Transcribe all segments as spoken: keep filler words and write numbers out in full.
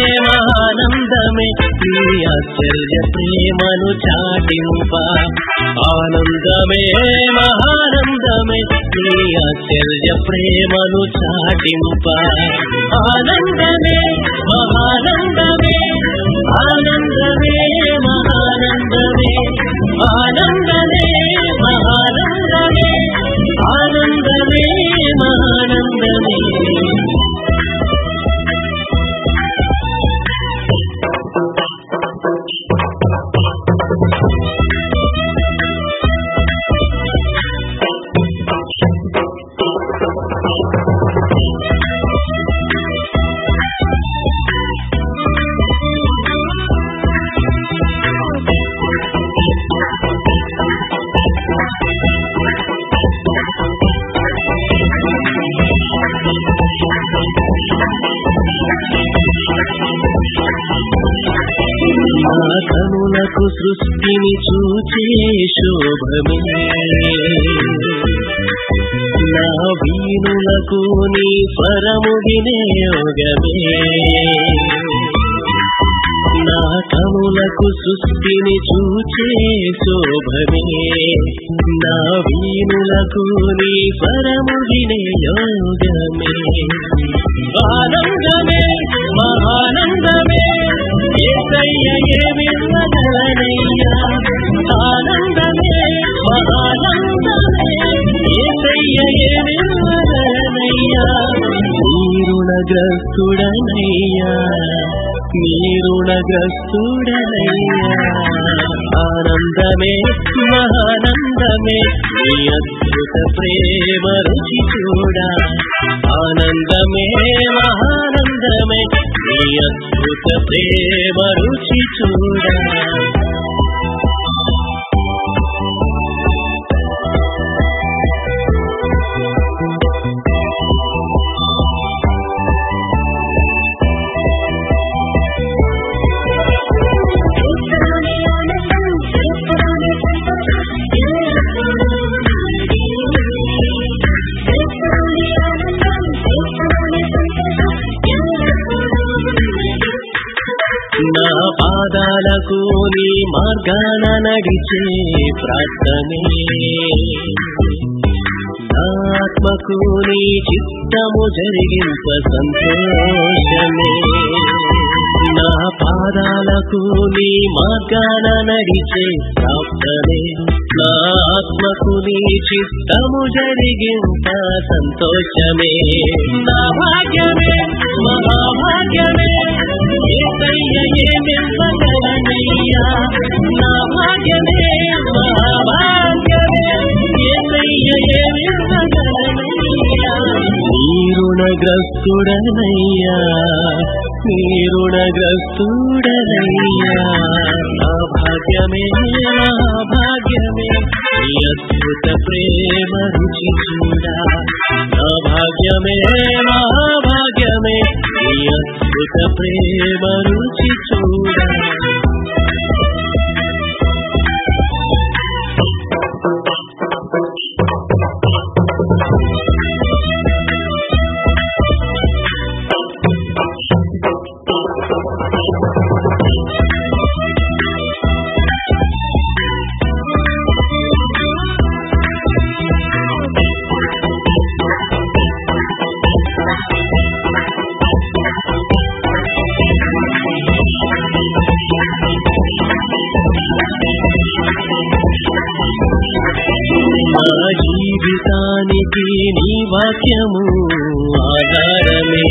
మహానందమే నీ ఆశ్చర్య ప్రేమను చాటింప ఆనందమే మహానందమే నీ ఆశ్చర్య ప్రేమను చాటింప ఆనందమే మహానందమే ఆనందమే మహానందమే ఆనందమే మహానందమే ఆనందమే మహానందమే కనులకు సృష్టిని చూచే శోభమే నా వీణులకు నీ స్వరము వినియోగమే నా కనులకు సృష్టిని చూచే శోభమే నా వీణులకు నీ స్వరము వినియోగమే ఆనందమే మహానందమే యేసయ్య ఏమివ్వగలనయ్యా ఆనందమే మహానందమే యేసయ్య ఏమివ్వగలనయ్యా నీరుణగ్రస్తుడనయ్యా నీరుణగ్రస్తుడనయ్యా ఆనందమే మహానందమే నీ అద్భుత ప్రేమ రుచి చూడా ఆనందమే మహానందమే నీ అద్భుత ప్రేమ రుచి చూడా నా పాదాలకు నీ మార్గాన నడిచే ప్రార్థనే నా ఆత్మకు నీ చిత్తము జరిగింప సంతోషమే నా పాదాలకు నీ మార్గాన నడిచే ప్రార్థనే నా ఆత్మకు నీ చిత్తము జరిగింప సంతోషమే నా భాగ్యమే మహాభాగ్యమే యేసయ్య ఏమివ్వగలనయ్యా నా భాగ్యమే మహాభాగ్యమే యేసయ్య ఏమివ్వగలనయ్యా నీరుణగ్రస్తుడనయ్యా నీరుణగ్రస్తుడనయ్యా నా భాగ్యమే మహాభాగ్యమే నీ అద్భుత ప్రేమ రుచి చూడా నా భాగ్యమే మహాభాగ్యమే నీ అద్భుత ప్రేమ రుచి చూడా జీవితానికి నీ వాక్యము ఆధారమే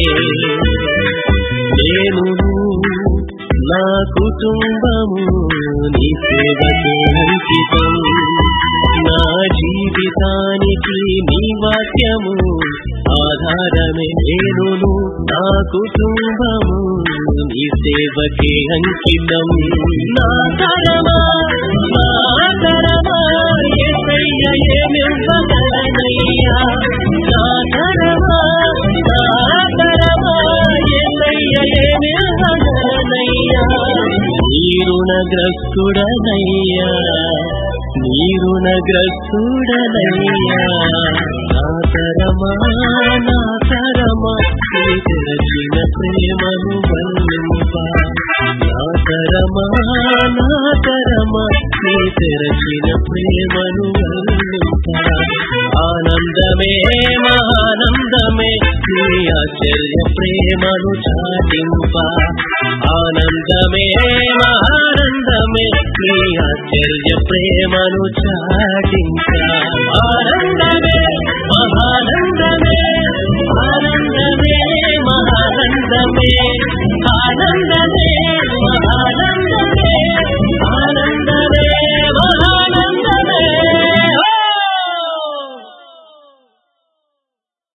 నేను నా కుటుంబము నీ సేవకు అంకితం నా జీవితానికి నీ వాక్యము ఆధారమే నేను నా కుటుంబము నీ సేవకే అంకితం నా తరమా నా తరమా యేసయ్య ఏమివ్వగలనయ్యా నా తరమా నా తరమా యేసయ్య ఏమివ్వగలనయ్యా నీరుణగ్రస్తుడనయ్యా నీరుణగ్రస్తుడనయ్యా నా తరమా నా తరమా నీ తెరచిన ప్రేమను వల్లింప మెరచిన ప్రేమను వర్ణింప ఆనందమే మహానందమే నీ ఆశ్చర్య ప్రేమను చాటింప ఆనందమే మహానందమే నీ ఆశ్చర్య ప్రేమను చాటింప ఆనందమే మహానందమే ఆనందమే మహానందమే ఆనందమే